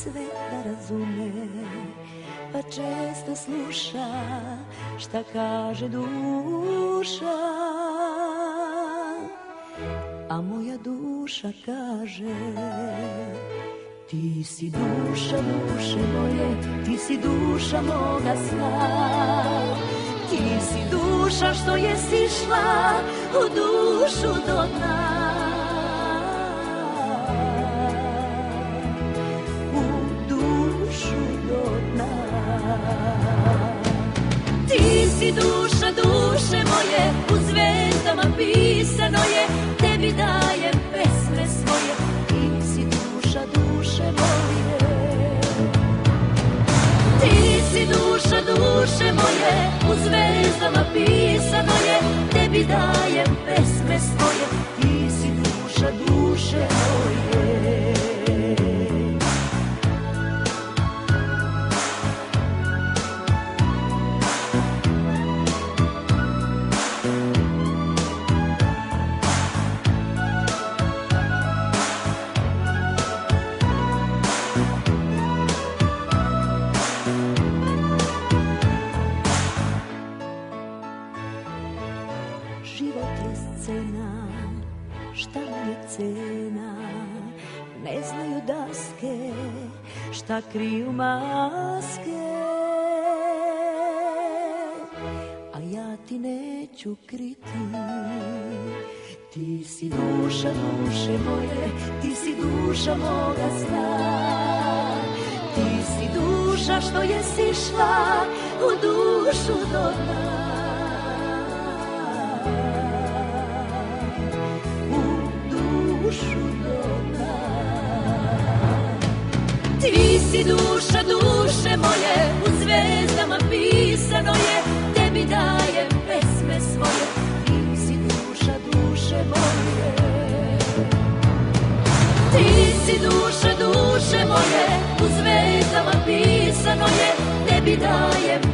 sve da razume, pa često sluša šta kaže duša. A moja duša kaže: ti si duša duše moje, ti si duša moga sna. Ti si duša što je sišla u dušu do dna. U dušu do dna. Ti si duša duše moje, u zvezdama pisano je, tebi dajem pesme svoje. Ti si duša duše moje. Ti si duša duše moje, u zvezdama pisano je, tebi dajem pesme svoje. Ti si duša duše moje. Život je scena, šta mu je cena, ne znaju daske, šta kriju maske. A ja ti neću kriti, ti si duša duše moje, ti si duša moga sna. Ti si duša što je sišla u dušu do dna. Ti si duša duše moje, u zvezdama pisano je, tebi dajem pesme svoje. Ti si duša duše moje. Ti si duša duše moje, u zvezdama pisano je, tebi dajem